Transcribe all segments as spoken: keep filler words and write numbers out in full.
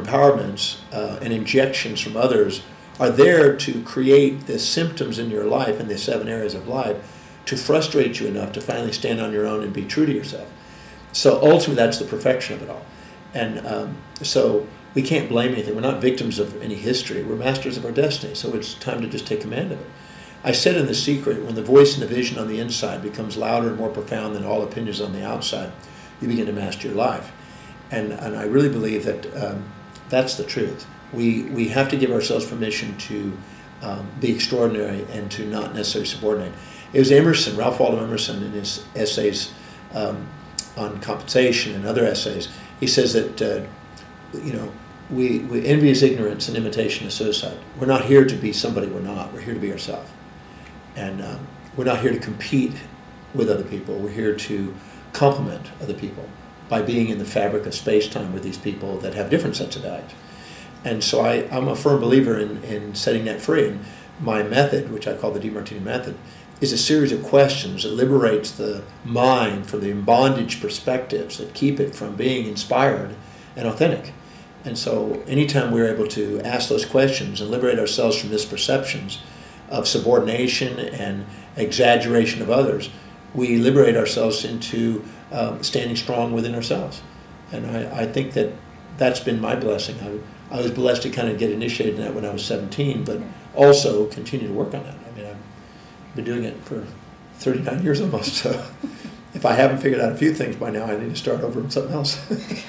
empowerments uh, and injections from others are there to create the symptoms in your life, in the seven areas of life, to frustrate you enough to finally stand on your own and be true to yourself. So ultimately, that's the perfection of it all. And um, so we can't blame anything. We're not victims of any history. We're masters of our destiny. So it's time to just take command of it. I said in The Secret, when the voice and the vision on the inside becomes louder and more profound than all opinions on the outside, you begin to master your life. And and I really believe that um, that's the truth. We we have to give ourselves permission to um, be extraordinary and to not necessarily subordinate. It was Emerson, Ralph Waldo Emerson, in his essays um, on compensation and other essays, he says that, uh, you know, we, we envy is ignorance and imitation is suicide. We're not here to be somebody we're not. We're here to be ourselves. And um, we're not here to compete with other people. We're here to complement other people by being in the fabric of space-time with these people that have different sets of values. And so I, I'm a firm believer in, in setting that free. And my method, which I call the DeMartini method, is a series of questions that liberates the mind from the bondage perspectives that keep it from being inspired and authentic. And so anytime we're able to ask those questions and liberate ourselves from misperceptions of subordination and exaggeration of others, we liberate ourselves into um, standing strong within ourselves. And I, I think that that's been my blessing. I, I was blessed to kind of get initiated in that when I was seventeen, but also continue to work on that. I mean, I've been doing it for thirty-nine years almost, so if I haven't figured out a few things by now, I need to start over on something else.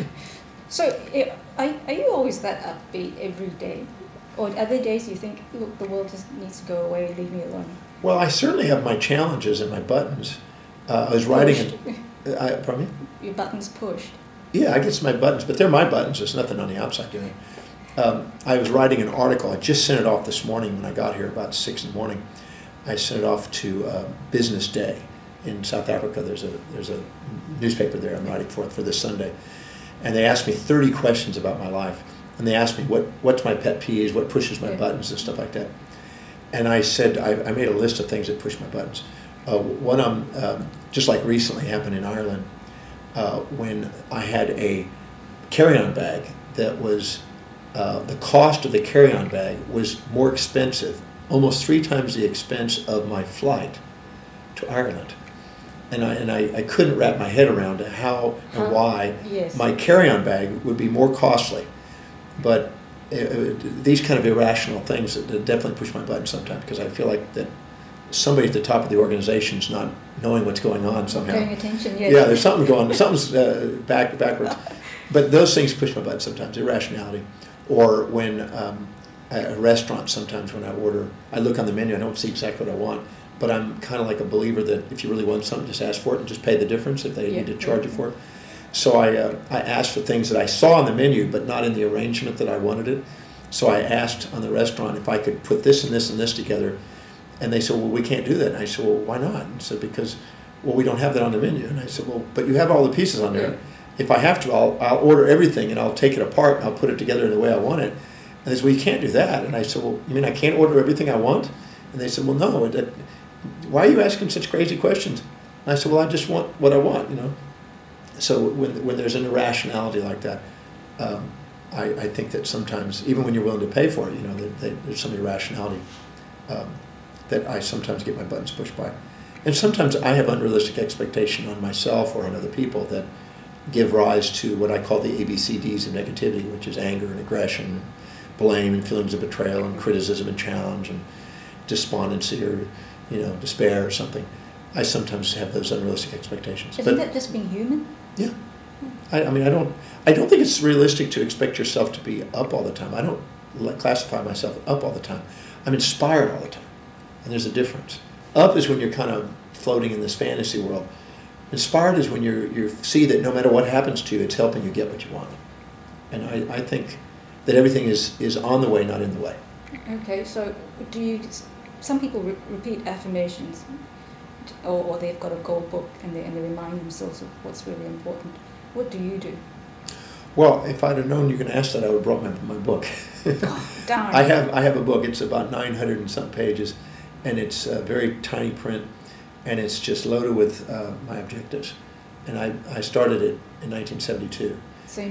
So, are, are you always that upbeat every day? Or are there days you think, look, the world just needs to go away, leave me alone? Well, I certainly have my challenges and my buttons. Uh, I was writing... An, I, pardon me? Your buttons pushed. Yeah, I get my buttons, but they're my buttons. There's nothing on the outside doing it. Um, I was writing an article. I just sent it off this morning when I got here, about six in the morning. I sent it off to uh, Business Day in South Africa. There's a there's a newspaper there I'm writing for for this Sunday. And they asked me thirty questions about my life. And they asked me, what what's my pet peeves, what pushes my buttons and stuff like that. And I said, I, I made a list of things that push my buttons. Uh, one of them, um, just like recently happened in Ireland, uh, when I had a carry-on bag that was, uh, the cost of the carry-on bag was more expensive, almost three times the expense of my flight to Ireland. And I and I, I couldn't wrap my head around how and huh? why yes. my carry-on bag would be more costly. But uh, these kind of irrational things that, that definitely push my button sometimes, because I feel like that somebody at the top of the organization is not knowing what's going on somehow. Paying attention, yes. Yeah, there's something going, something's uh, back backwards. But those things push my button sometimes, irrationality. Or when um, at a restaurant, sometimes when I order, I look on the menu, I don't see exactly what I want, but I'm kind of like a believer that if you really want something, just ask for it and just pay the difference if they yeah, need to charge yeah. you for it. So I uh, I asked for things that I saw on the menu, but not in the arrangement that I wanted it. So I asked on the restaurant if I could put this and this and this together, and they said, well, we can't do that. And I said, well, why not? And said, because, well, we don't have that on the menu. And I said, well, but you have all the pieces on there. Yeah. If I have to, I'll I'll order everything and I'll take it apart and I'll put it together in the way I want it. And they said, well, you can't do that. And I said, well, you mean I can't order everything I want? And they said, well, no. It, it, why are you asking such crazy questions? And I said, well, I just want what I want, you know. So when when there's an irrationality like that, um, I, I think that sometimes, even when you're willing to pay for it, you know, they, they, there's some irrationality um, that I sometimes get my buttons pushed by. And sometimes I have unrealistic expectation on myself or on other people that give rise to what I call the A B C Ds of negativity, which is anger and aggression, blame and feelings of betrayal and criticism and challenge and despondency or, you know, despair or something. I sometimes have those unrealistic expectations. Isn't but, that just being human? Yeah. I, I mean, I don't. I don't think it's realistic to expect yourself to be up all the time. I don't classify myself up all the time. I'm inspired all the time, and there's a difference. Up is when you're kind of floating in this fantasy world. Inspired is when you you see that no matter what happens to you, it's helping you get what you want. And I, I think that everything is, is on the way, not in the way. Okay, so do you? Some people re- repeat affirmations, or, or they've got a goal book and they and they remind themselves of what's really important. What do you do? Well, if I'd have known you were going to ask that, I would have brought my, my book. Oh, darn. I have I have a book. It's about nine hundred and some pages, and it's uh, very tiny print, and it's just loaded with uh, my objectives. And I, I started it in nineteen seventy-two. Same book?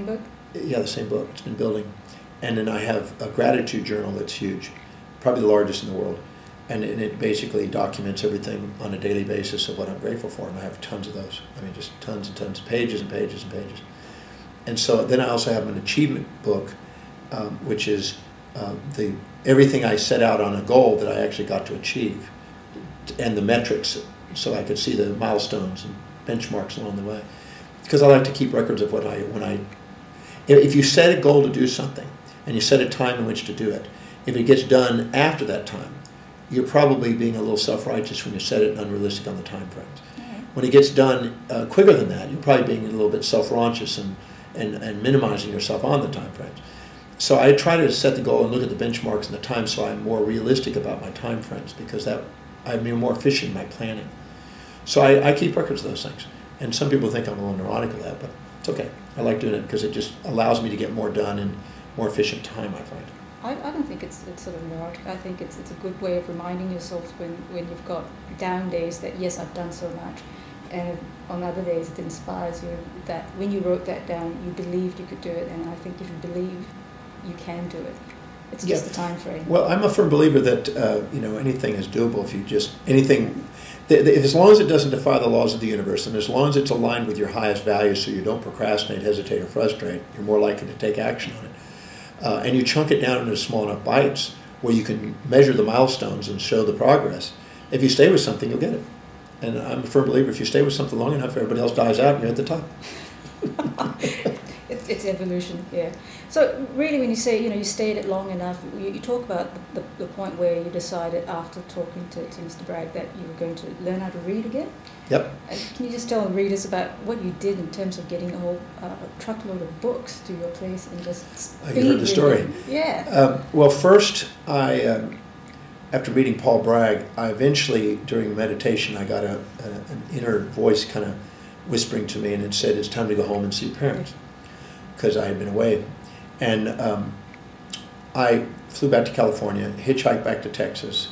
Yeah, the same book. It's been building. And then I have a gratitude journal that's huge, probably the largest in the world. And, and it basically documents everything on a daily basis of what I'm grateful for. And I have tons of those. I mean, just tons and tons, pages and pages and pages. And so then I also have an achievement book, um, which is uh, the everything I set out on a goal that I actually got to achieve, and the metrics, so I could see the milestones and benchmarks along the way. Because I like to keep records of what I, when I, if you set a goal to do something, and you set a time in which to do it, if it gets done after that time, you're probably being a little self-righteous when you set it and unrealistic on the time frames. Mm-hmm. When it gets done uh, quicker than that, you're probably being a little bit self-righteous and, and, and minimizing yourself on the time frames. So I try to set the goal and look at the benchmarks and the time, so I'm more realistic about my time frames, because that I'm more efficient in my planning. So I, I keep records of those things. And some people think I'm a little neurotic with that, but it's okay. I like doing it because it just allows me to get more done in more efficient time, I find. I, I don't think it's it's sort of neurotic. I think it's it's a good way of reminding yourself when, when you've got down days that, yes, I've done so much. And on other days it inspires you that when you wrote that down, you believed you could do it. And I think if you believe, you can do it. It's just yeah. the time frame. Well, I'm a firm believer that uh, you know anything is doable if you just, anything, th- th- as long as it doesn't defy the laws of the universe, and as long as it's aligned with your highest values, so you don't procrastinate, hesitate, or frustrate, you're more likely to take action on it. Uh, and you chunk it down into small enough bites where you can measure the milestones and show the progress. If you stay with something, you'll get it. And I'm a firm believer, if you stay with something long enough, everybody else dies out and you're at the top. it's, it's evolution, yeah. So really when you say, you know, you stayed it long enough, you, you talk about the, the, the point where you decided after talking to, to Mister Bragg that you were going to learn how to read again. Yep. And can you just tell the readers about what you did in terms of getting a whole uh, truckload of books to your place and just oh, you heard the story. Yeah. Um, well, first, I, um, after meeting Paul Bragg, I eventually, during meditation, I got a, a, an inner voice kind of whispering to me, and it said, it's time to go home and see your parents, because I had been away. And um, I flew back to California, hitchhiked back to Texas,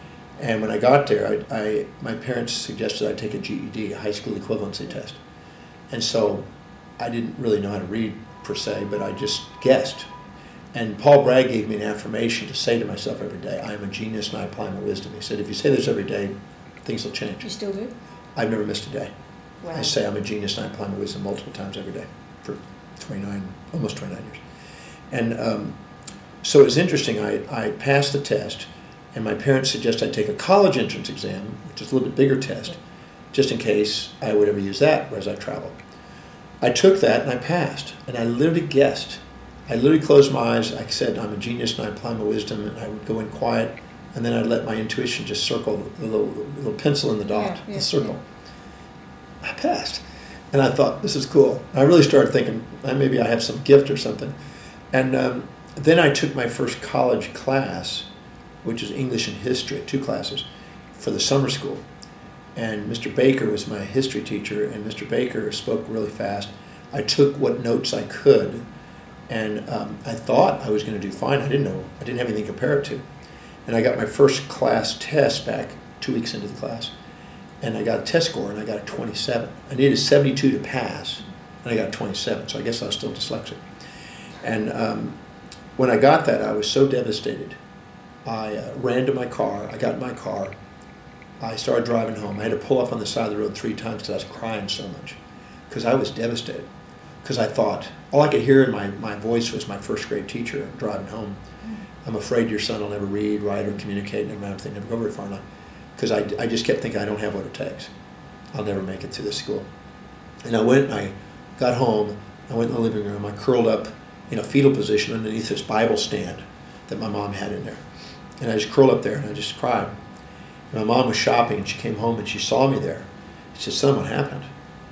and when I got there, I, I my parents suggested I take a G E D, a high school equivalency test. And so I didn't really know how to read per se, but I just guessed. And Paul Bragg gave me an affirmation to say to myself every day, I am a genius and I apply my wisdom. He said, if you say this every day, things will change. You still do? I've never missed a day. Wow. I say I'm a genius and I apply my wisdom multiple times every day for twenty-nine, almost twenty-nine years. And um, so it was interesting. I, I passed the test, and my parents suggested I take a college entrance exam, which is a little bit bigger test, just in case I would ever use that as I traveled. I took that and I passed, and I literally guessed. I literally closed my eyes. I said, I'm a genius and I apply my wisdom, and I would go in quiet, and then I'd let my intuition just circle the little, little pencil in the dot, yeah, yeah, the circle. Yeah. I passed. And I thought, this is cool. I really started thinking, maybe I have some gift or something. And um, then I took my first college class, which is English and history, two classes, for the summer school. And Mister Baker was my history teacher, and Mister Baker spoke really fast. I took what notes I could, and um, I thought I was going to do fine. I didn't know. I didn't have anything to compare it to. And I got my first class test back two weeks into the class, and I got a test score, and I got a twenty-seven. I needed seventy-two to pass, and I got a twenty-seven, so I guess I was still dyslexic. And um, when I got that, I was so devastated. I uh, ran to my car. I got in my car. I started driving home. I had to pull up on the side of the road three times because I was crying so much, because I was devastated. Because I thought, all I could hear in my, my voice was my first grade teacher driving home. I'm afraid your son will never read, write, or communicate, and everything, never go very far enough. Because I, I just kept thinking, I don't have what it takes. I'll never make it through this school. And I went and I got home. I went in the living room. I curled up in a fetal position underneath this Bible stand that my mom had in there. And I just curled up there and I just cried. And my mom was shopping and she came home and she saw me there. She said, son, what happened?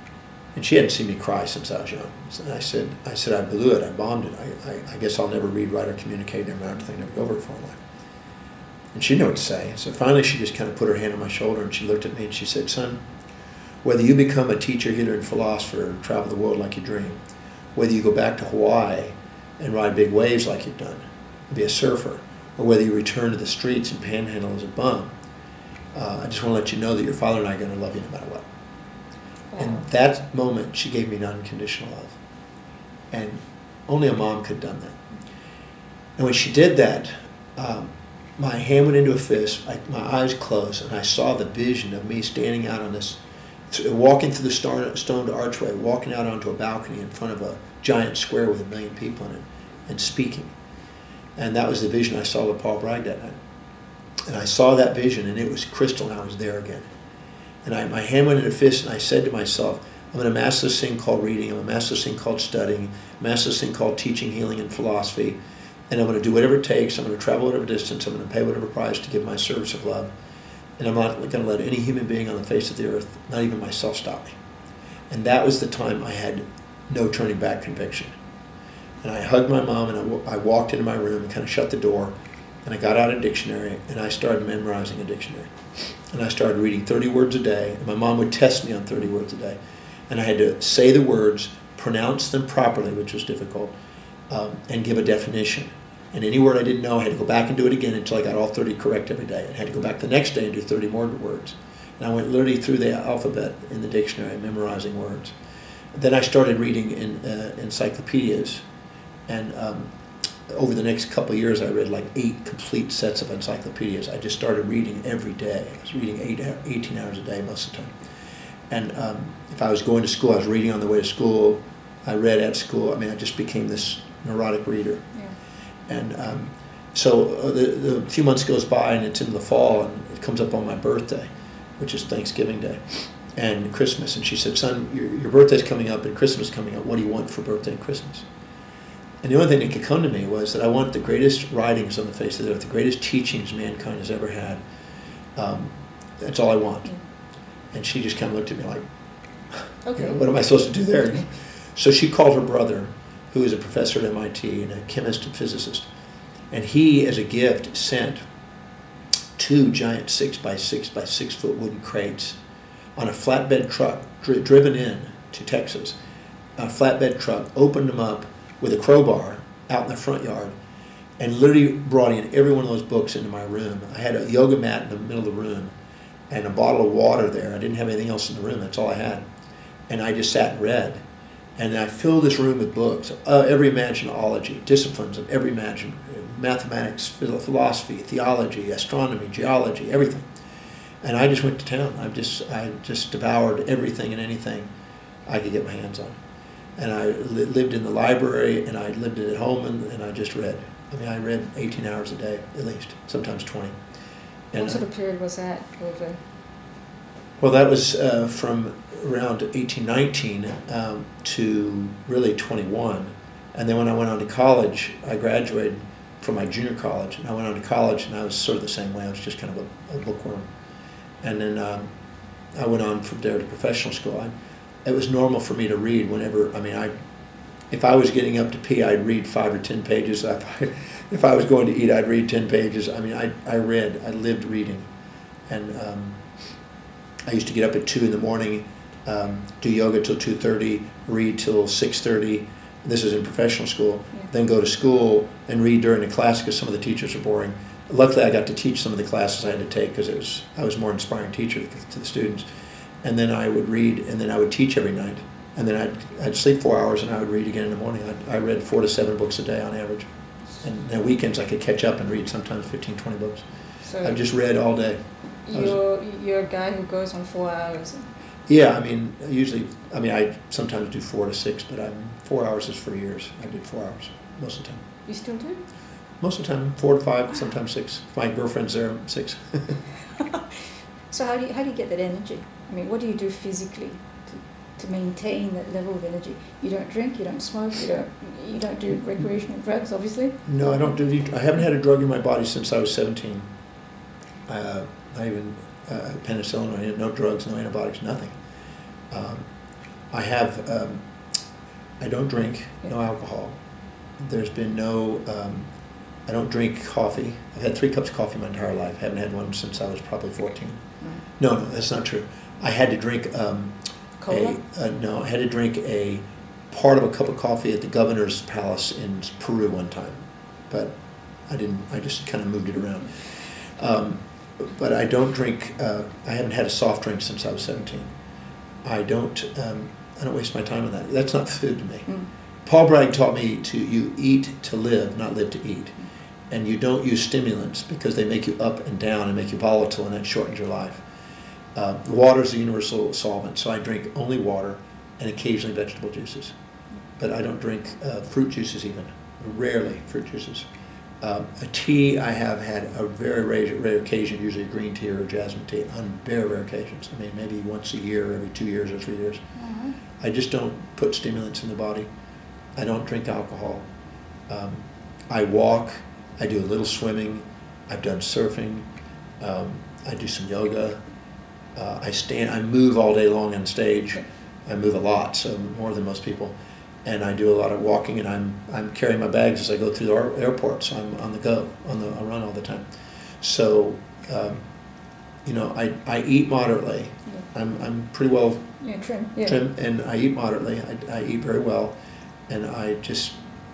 And she hadn't seen me cry since I was young. And I said, I said, I blew it, I bombed it. I, I, I guess I'll never read, write, or communicate, never everything, never go over it for a life. And she didn't know what to say. So finally she just kind of put her hand on my shoulder and she looked at me and she said, son, whether you become a teacher, healer, and philosopher, and travel the world like you dream, whether you go back to Hawaii and ride big waves like you've done, and be a surfer, or whether you return to the streets and panhandle as a bum, uh, I just want to let you know that your father and I are going to love you no matter what. Wow. And that moment, she gave me an unconditional love. And Only a mom could have done that. And when she did that, um, my hand went into a fist, I, my eyes closed, and I saw the vision of me standing out on this, walking through the star, stoned archway, walking out onto a balcony in front of a giant square with a million people in it, and speaking. And that was the vision I saw with Paul Bragg that night. And I saw that vision, and it was crystal, and I was there again. And I, my hand went into a fist, and I said to myself, I'm going to master this thing called reading, I'm going to master this thing called studying, master this thing called teaching, healing, and philosophy, and I'm going to do whatever it takes, I'm going to travel whatever distance, I'm going to pay whatever price to give my service of love, and I'm not going to let any human being on the face of the earth, not even myself, stop me. And that was the time I had no turning back conviction. And I hugged my mom, and I, w- I walked into my room and kind of shut the door, and I got out a dictionary, and I started memorizing a dictionary. And I started reading thirty words a day, and my mom would test me on thirty words a day. And I had to say the words, pronounce them properly, which was difficult, um, and give a definition. And any word I didn't know, I had to go back and do it again until I got all thirty correct every day. I had to go back the next day and do thirty more words. And I went literally through the alphabet in the dictionary, memorizing words. Then I started reading in uh, encyclopedias, and um, over the next couple of years, I read like eight complete sets of encyclopedias. I just started reading every day. I was reading eight, eighteen hours a day most of the time. And um, if I was going to school, I was reading on the way to school. I read at school. I mean, I just became this neurotic reader. Yeah. And um, so uh, the, the few months goes by, and it's in the fall, and it comes up on my birthday, which is Thanksgiving Day, and Christmas. And she said, son, your, your birthday's coming up and Christmas is coming up. What do you want for birthday and Christmas? And the only thing that could come to me was that I want the greatest writings on the face of the earth, the greatest teachings mankind has ever had. Um, that's all I want. Mm. And she just kind of looked at me like, okay, you know, what am I supposed to do there? You know? So she called her brother, who is a professor at M I T and a chemist and physicist. And he, as a gift, sent two giant six by six by six foot wooden crates on a flatbed truck dri- driven in to Texas. A flatbed truck, opened them up with a crowbar out in the front yard, and literally brought in every one of those books into my room. I had a yoga mat in the middle of the room and a bottle of water there. I didn't have anything else in the room. That's all I had. And I just sat and read. And I filled this room with books, uh, every imaginology, disciplines of every imagine, mathematics, philosophy, theology, astronomy, geology, everything. And I just went to town. I just I just devoured everything and anything I could get my hands on. And I li- lived in the library, and I lived at home, and, and I just read. I mean, I read eighteen hours a day, at least, sometimes twenty. And what sort of period was that over? Well, that was uh, from around eighteen nineteen um, to really twenty-one. And then when I went on to college, I graduated from my junior college, and I went on to college, and I was sort of the same way. I was just kind of a, a bookworm. And then um, I went on from there to professional school. I, it was normal for me to read whenever, I mean, I, if I was getting up to pee, I'd read five or ten pages. If I, if I was going to eat, I'd read ten pages. I mean, I, I read, I lived reading. And um, I used to get up at two in the morning, um, do yoga till two thirty, read till six thirty. This is in professional school. Yeah. Then go to school and read during the class because some of the teachers are boring. Luckily, I got to teach some of the classes I had to take because it was I was a more inspiring teacher to the students. And then I would read, and then I would teach every night. And then I'd, I'd sleep four hours, and I would read again in the morning. I'd, I read four to seven books a day on average. And then weekends I could catch up and read sometimes fifteen, twenty books. So I've just read all day. You're, you're a guy who goes on four hours. Yeah, I mean, usually, I mean, I sometimes do four to six, but I'm four hours is for years. I did four hours most of the time. You still do? Most of the time, four to five, sometimes six. If my girlfriend's there, six. So how do you, how do you get that energy? I mean, what do you do physically to, to maintain that level of energy? You don't drink, you don't smoke, you don't you don't do recreational drugs, obviously? No, I don't do the, I haven't had a drug in my body since I was seventeen. Uh, not even uh, penicillin, no drugs, no antibiotics, nothing. Um, I have, um, I don't drink, yeah. No alcohol. There's been no, um, I don't drink coffee. I've had three cups of coffee my entire life. I haven't had one since I was probably fourteen. Right. No, no, that's not true. I had to drink um, Cola? a, uh, no, I had to drink a part of a cup of coffee at the governor's palace in Peru one time, but I didn't, I just kind of moved it around. Um, but I don't drink, uh, I haven't had a soft drink since I was seventeen. I don't, um, I don't waste my time on that. That's not food to me. Mm. Paul Bragg taught me to you eat to live, not live to eat. And you don't use stimulants because they make you up and down and make you volatile, and that shortens your life. Uh, water is a universal solvent, so I drink only water and occasionally vegetable juices. But I don't drink uh, fruit juices even, rarely fruit juices. Uh, a tea, I have had a very rare, rare occasion, usually a green tea or a jasmine tea, on very rare occasions. I mean, maybe once a year, every two years or three years. Mm-hmm. I just don't put stimulants in the body. I don't drink alcohol. Um, I walk. I do a little swimming. I've done surfing. Um, I do some yoga. Uh, I stand. I move all day long on stage. I move a lot, so more than most people. And I do a lot of walking, and I'm I'm carrying my bags as I go through the airport, so I'm on the go, on the I run all the time. So, um, you know, I, I eat moderately. Yeah. I'm I'm pretty well yeah, trim. Yeah. trim, and I eat moderately. I, I eat very well, and I just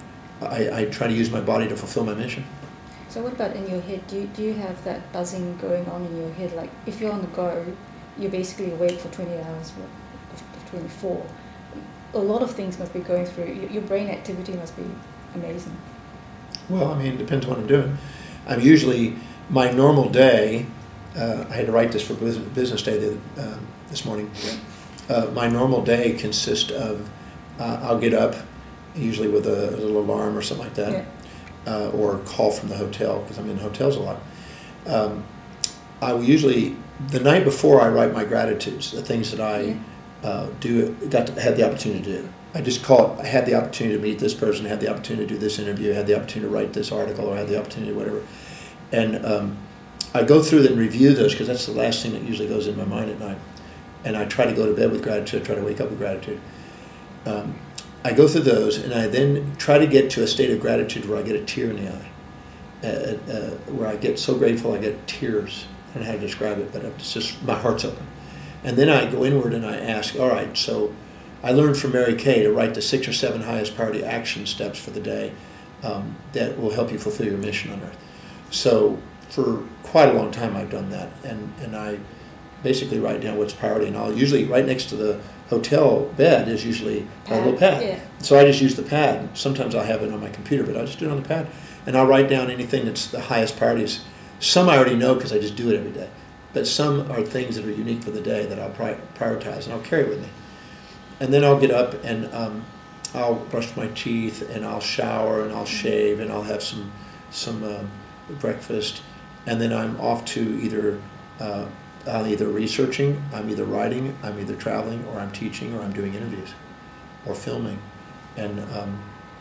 I, I try to use my body to fulfill my mission. So what about in your head? Do you, do you have that buzzing going on in your head? Like if you're on the go, you're basically awake for twenty hours, twenty-four. A lot of things must be going through. Your brain activity must be amazing. Well, I mean, it depends on what I'm doing. I'm usually, my normal day, uh, I had to write this for business day uh, this morning. Uh, my normal day consists of, uh, I'll get up, usually with a, a little alarm or something like that, yeah. uh, or a call from the hotel, because I'm in hotels a lot. Um, I will usually, the night before I write my gratitudes, the things that I, yeah. Uh, do got to had the opportunity to do. I just call it, I had the opportunity to meet this person, had the opportunity to do this interview, had the opportunity to write this article, or had the opportunity to whatever. And um, I go through and review those because that's the last thing that usually goes in my mind at night. And I try to go to bed with gratitude, I try to wake up with gratitude. Um, I go through those, and I then try to get to a state of gratitude where I get a tear in the eye, uh, uh, where I get so grateful I get tears. I don't know how to describe it, but it's just, my heart's open. And then I go inward and I ask, all right, so I learned from Mary Kay to write the six or seven highest priority action steps for the day um, that will help you fulfill your mission on Earth. So for quite a long time I've done that, and, and I basically write down what's priority, and I'll usually, right next to the hotel bed is usually pad, a little pad. Yeah. So I just use the pad. Sometimes I'll have it on my computer, but I just do it on the pad. And I'll write down anything that's the highest priorities. Some I already know because I just do it every day. But some are things that are unique for the day that I'll pri- prioritize, and I'll carry with me. And then I'll get up and um, I'll brush my teeth, and I'll shower, and I'll shave, and I'll have some some uh, breakfast, and then I'm off to either uh, I'm either researching, I'm either writing, I'm either traveling, or I'm teaching, or I'm doing interviews, or filming, and um,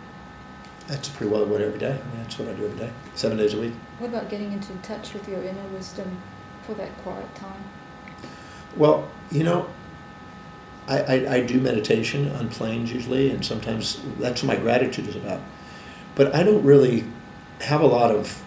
that's pretty well what every day. I mean, that's what I do every day, seven days a week. What about getting into touch with your inner wisdom for that quiet time? Well, you know, I, I, I do meditation on planes usually, and sometimes that's what my gratitude is about. But I don't really have a lot of,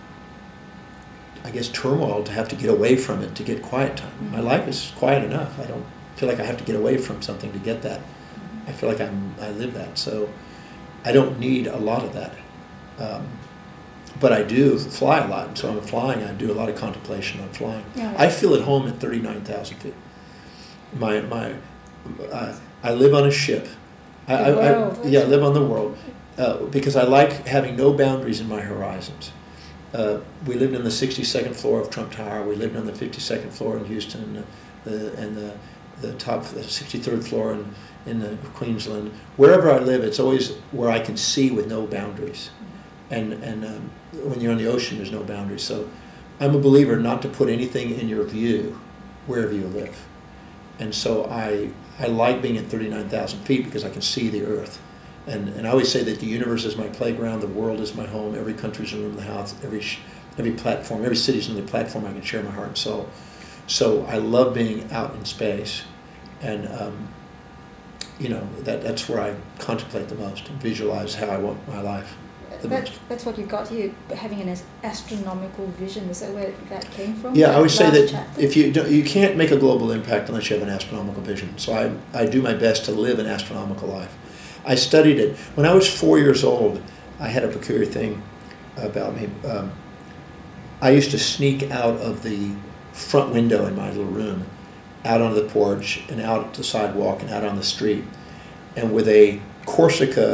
I guess, turmoil to have to get away from it to get quiet time. Mm-hmm. My life is quiet enough. I don't feel like I have to get away from something to get that. Mm-hmm. I feel like I'm I live that, so I don't need a lot of that. Um, But I do fly a lot, and so I'm flying. I do a lot of contemplation on flying. Yeah. I feel at home at thirty-nine thousand feet. My my, uh, I live on a ship. I, I, I yeah, I live on the world uh, because I like having no boundaries in my horizons. Uh, we lived on the sixty-second floor of Trump Tower. We lived on the fifty-second floor in Houston, and the and the the top the sixty-third floor in in the Queensland. Wherever I live, it's always where I can see with no boundaries. And and um, when you're on the ocean, there's no boundaries. So I'm a believer not to put anything in your view wherever you live. And so I I like being at thirty-nine thousand feet because I can see the earth. And and I always say that the universe is my playground, the world is my home, every country's a room in the house, every every platform, every city's another platform I can share my heart and soul. So I love being out in space. And um, you know, that that's where I contemplate the most and visualize how I want my life. That, that's what you got here, having an astronomical vision. Is that where that came from? Yeah, I always say that chapter? if you don't, you can't make a global impact unless you have an astronomical vision. So I I do my best to live an astronomical life. I studied it when I was four years old. I had a peculiar thing about me. Um, I used to sneak out of the front window in my little room, out onto the porch, and out the sidewalk, and out on the street, and with a Corsica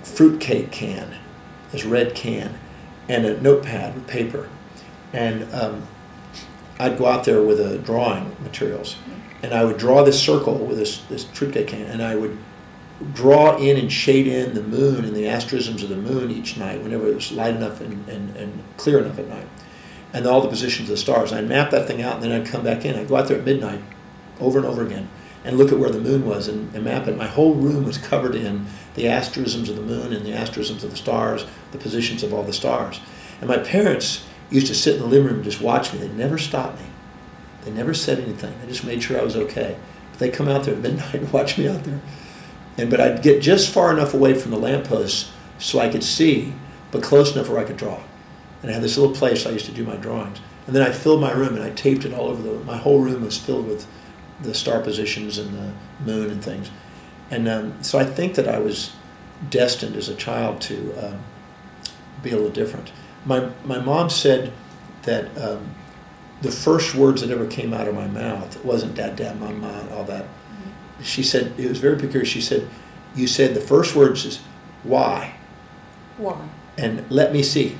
fruitcake can, this red can, and a notepad with paper. And um, I'd go out there with a drawing materials, and I would draw this circle with this, this fruitcake can, and I would draw in and shade in the moon and the asterisms of the moon each night whenever it was light enough and, and, and clear enough at night, and all the positions of the stars. And I'd map that thing out, and then I'd come back in. I'd go out there at midnight over and over again and look at where the moon was and, and map it. My whole room was covered in the asterisms of the moon and the asterisms of the stars, the positions of all the stars. And my parents used to sit in the living room and just watch me. They never stopped me. They never said anything. They just made sure I was okay. But they'd come out there at midnight and watch me out there. And but I'd get just far enough away from the lampposts so I could see, but close enough where I could draw. And I had this little place I used to do my drawings. And then I filled my room and I taped it all over the, my whole room was filled with the star positions and the moon and things. And um, so I think that I was destined as a child to um, be a little different. My, my mom said that um, the first words that ever came out of my mouth, it wasn't dad, dad, mama, all that. Mm-hmm. She said, it was very peculiar, she said, you said the first words is, why? Why? And let me see.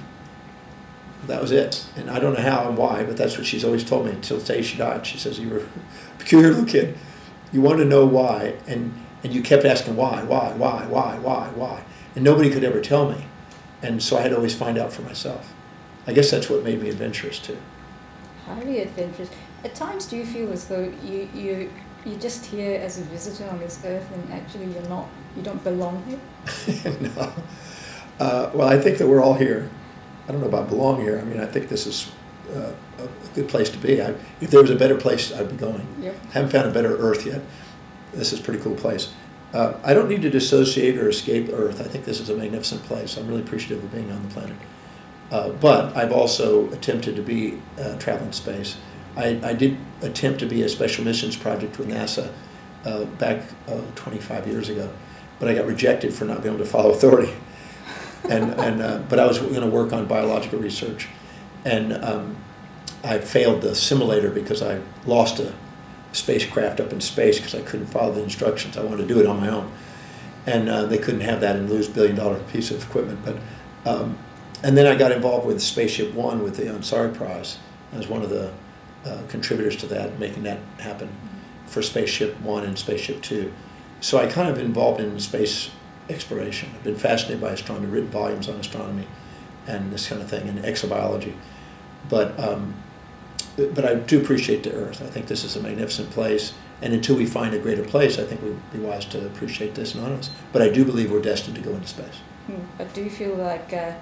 That was it. And I don't know how and why, but that's what she's always told me until the day she died. She says, you were a peculiar little kid. You wanted to know why, and, and you kept asking why, why, why, why, why, why. And nobody could ever tell me. And so I had to always find out for myself. I guess that's what made me adventurous too. Highly adventurous. At times do you feel as though you, you, you're just here as a visitor on this earth and actually you're not, you don't belong here? No. Uh, well, I think that we're all here. I don't know about belong here. I mean, I think this is uh, a good place to be. I, if there was a better place, I'd be going. Yep. Haven't found a better Earth yet. This is a pretty cool place. Uh, I don't need to dissociate or escape Earth. I think this is a magnificent place. I'm really appreciative of being on the planet. Uh, but I've also attempted to be uh, travel in space. I, I did attempt to be a special missions project with NASA uh, back uh, twenty-five years ago, but I got rejected for not being able to follow authority. and and uh, but I was going to work on biological research, and um, I failed the simulator because I lost a spacecraft up in space because I couldn't follow the instructions. I wanted to do it on my own, and uh, they couldn't have that and lose a billion dollar piece of equipment. But um, and then I got involved with Spaceship One with the Ansari Prize. I was one of the uh, contributors to that, making that happen for Spaceship One and Spaceship Two. So I kind of been involved in space exploration. I've been fascinated by astronomy, written volumes on astronomy and this kind of thing, and exobiology. But um, but I do appreciate the Earth. I think this is a magnificent place, and until we find a greater place, I think we'd be wise to appreciate this and honor this. But I do believe we're destined to go into space. Hmm. But do you feel like uh,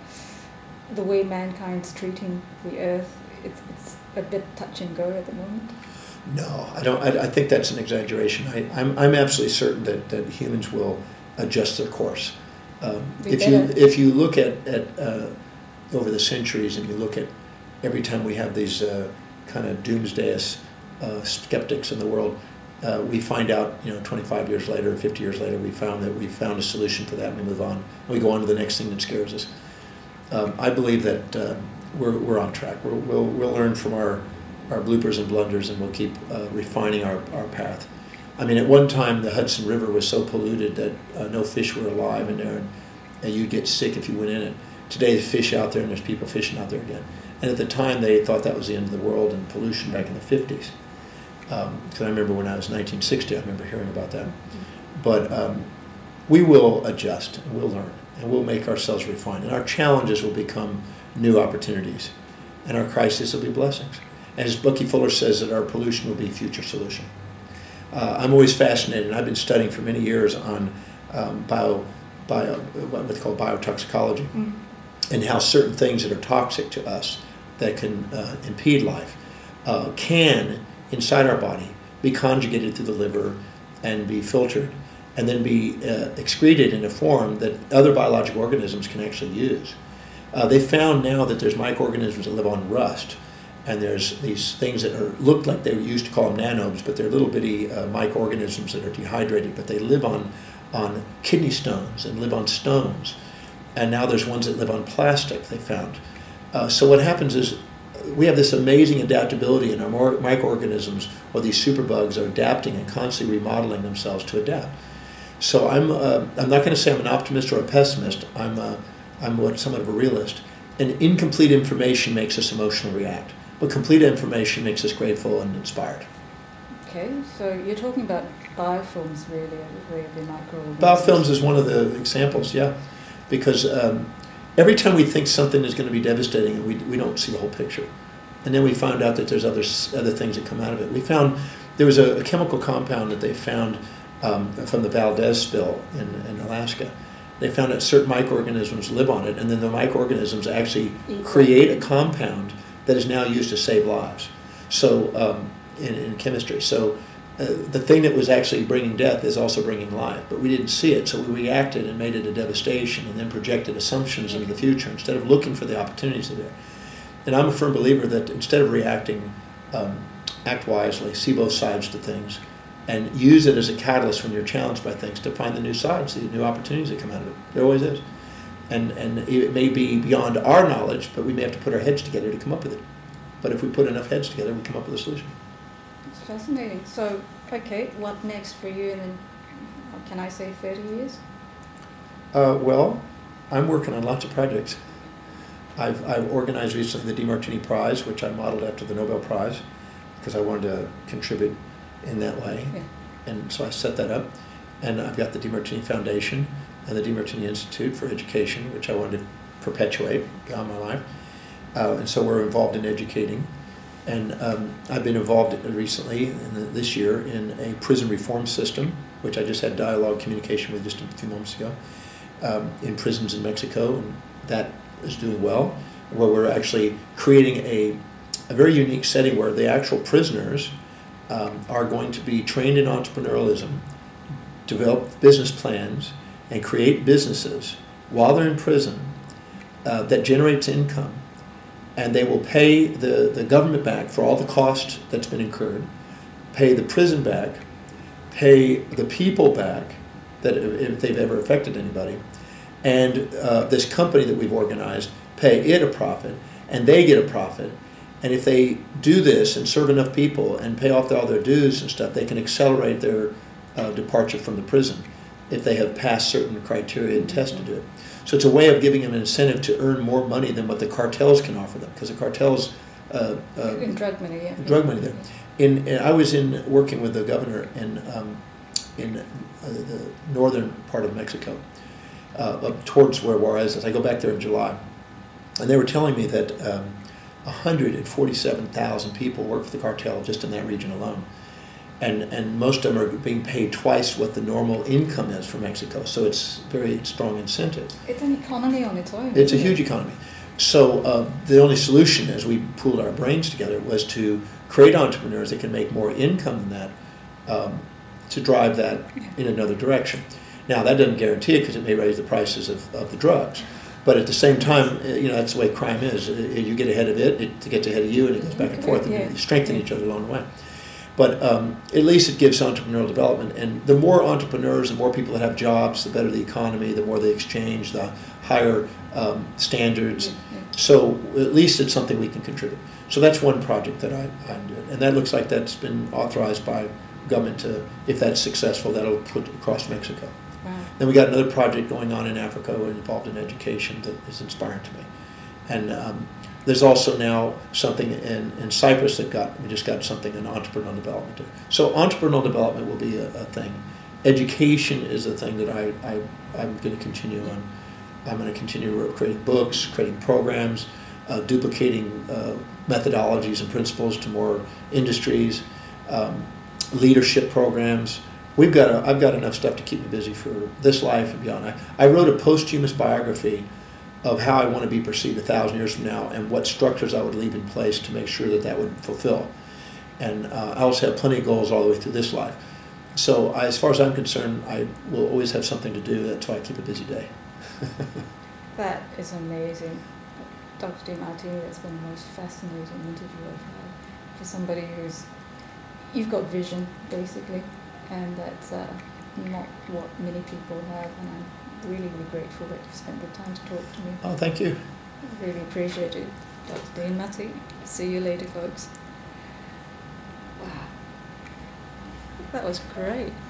the way mankind's treating the Earth, it's, it's a bit touch and go at the moment? No, I don't. I, I think that's an exaggeration. I, I'm I'm absolutely certain that, that humans will adjust their course. Um, if you if you look at at uh, over the centuries and you look at every time we have these uh, kind of doomsdayist uh, skeptics in the world, uh, we find out, you know, twenty-five years later, fifty years later, we found that we found a solution to that, and we move on. We go on to the next thing that scares us. Um, I believe that uh, we're we're on track. We're, we'll we'll learn from our our bloopers and blunders, and we'll keep uh, refining our, our path. I mean, at one time, the Hudson River was so polluted that uh, no fish were alive in there, and, and you'd get sick if you went in it. Today, there's fish out there, and there's people fishing out there again. And at the time, they thought that was the end of the world and pollution back in the fifties. Because um, I remember when I was nineteen sixty, I remember hearing about that. But um, we will adjust, and we'll learn, and we'll make ourselves refined. And our challenges will become new opportunities, and our crises will be blessings. And as Bucky Fuller says, that our pollution will be future solution. Uh, I'm always fascinated, and I've been studying for many years on um, bio, bio, what's called biotoxicology, mm. and how certain things that are toxic to us that can uh, impede life uh, can, inside our body, be conjugated through the liver and be filtered, and then be uh, excreted in a form that other biological organisms can actually use. Uh, they found now that there's microorganisms that live on rust, and there's these things that are look like they used to call them nanobes, but they're little bitty uh, microorganisms that are dehydrated, but they live on, on kidney stones and live on stones. And now there's ones that live on plastic, they found. Uh, so what happens is we have this amazing adaptability, and our microorganisms, or these superbugs, are adapting and constantly remodeling themselves to adapt. So I'm uh, I'm not going to say I'm an optimist or a pessimist. I'm a, I'm what somewhat of a realist. And incomplete information makes us emotionally react, but complete information makes us grateful and inspired. Okay, so you're talking about biofilms, really, a way of the microorganisms. Biofilms is one of the examples, yeah, because um, every time we think something is going to be devastating, we we don't see the whole picture, and then we find out that there's other other things that come out of it. We found there was a, a chemical compound that they found um, from the Valdez spill in, in Alaska. They found that certain microorganisms live on it, and then the microorganisms actually create a compound that is now used to save lives. So um, in, in chemistry, so uh, the thing that was actually bringing death is also bringing life, but we didn't see it, so we reacted and made it a devastation, and then projected assumptions into the future instead of looking for the opportunities that are there. And I'm a firm believer that instead of reacting, um, act wisely, see both sides to things, and use it as a catalyst when you're challenged by things to find the new sides, the new opportunities that come out of it. There always is. And and it may be beyond our knowledge, but we may have to put our heads together to come up with it. But if we put enough heads together, we come up with a solution. It's fascinating. So, okay, what next for you in, can I say thirty years? Uh, well, I'm working on lots of projects. I've, I've organized recently the DeMartini Prize, which I modeled after the Nobel Prize, because I wanted to contribute in that way. Yeah. And so I set that up. And I've got the DeMartini Foundation and the DeMartini Institute for Education, which I wanted to perpetuate beyond my life. Uh, and so we're involved in educating. And um, I've been involved recently, in the, this year, in a prison reform system, which I just had dialogue communication with just a few moments ago, um, in prisons in Mexico, and that is doing well, where we're actually creating a, a very unique setting where the actual prisoners um, are going to be trained in entrepreneurialism, develop business plans, and create businesses while they're in prison uh, that generates income. And they will pay the, the government back for all the cost that's been incurred, pay the prison back, pay the people back, that if they've ever affected anybody, and uh, this company that we've organized, pay it a profit, and they get a profit. And if they do this and serve enough people and pay off all their dues and stuff, they can accelerate their uh, departure from the prison if they have passed certain criteria and tests to do it. So it's a way of giving them an incentive to earn more money than what the cartels can offer them, because the cartels uh, uh, in drug money, yeah. Drug money there. In, in I was in working with the governor in um, in uh, the northern part of Mexico, uh, up towards where Juarez is. I go back there in July, and they were telling me that um, one hundred forty-seven thousand people work for the cartel just in that region alone. And and most of them are being paid twice what the normal income is for Mexico. So it's very strong incentive. It's an economy on its own. It's a isn't huge it? economy. So uh, the only solution, as we pooled our brains together, was to create entrepreneurs that can make more income than that, um, to drive that in another direction. Now that doesn't guarantee it, because it may raise the prices of, of the drugs. But at the same time, you know, that's the way crime is. You get ahead of it, it gets ahead of you, and it goes back and forth, and Yeah. you strengthen each other along the way. But um, at least it gives entrepreneurial development. And the more entrepreneurs, the more people that have jobs, the better the economy, the more they exchange, the higher um, standards. Yeah, yeah. So at least it's something we can contribute. So that's one project that I, I'm doing. And that looks like that's been authorized by government to, if that's successful, that'll put across Mexico. Wow. Then we got another project going on in Africa involved in education that is inspiring to me. And um, there's also now something in, in Cyprus that got, we just got something in entrepreneurial development there. So entrepreneurial development will be a, a thing. Education is a thing that I, I, I'm going to continue on. I'm going to continue creating books, creating programs, uh, duplicating uh, methodologies and principles to more industries, um, leadership programs. We've got a, I've got enough stuff to keep me busy for this life and beyond. I, I wrote a posthumous biography of how I want to be perceived a thousand years from now and what structures I would leave in place to make sure that that would fulfill. And uh, I also have plenty of goals all the way through this life. So I, as far as I'm concerned, I will always have something to do. That's why I keep a busy day. That is amazing. Doctor DeMartini, that's been the most fascinating interview I've had. For somebody who's, you've got vision, basically, and that's uh, not what many people have, and I'm really, really grateful that you spent the time to talk to me. Oh, thank you. I really appreciate it. Doctor DeMartini, see you later, folks. Wow. That was great.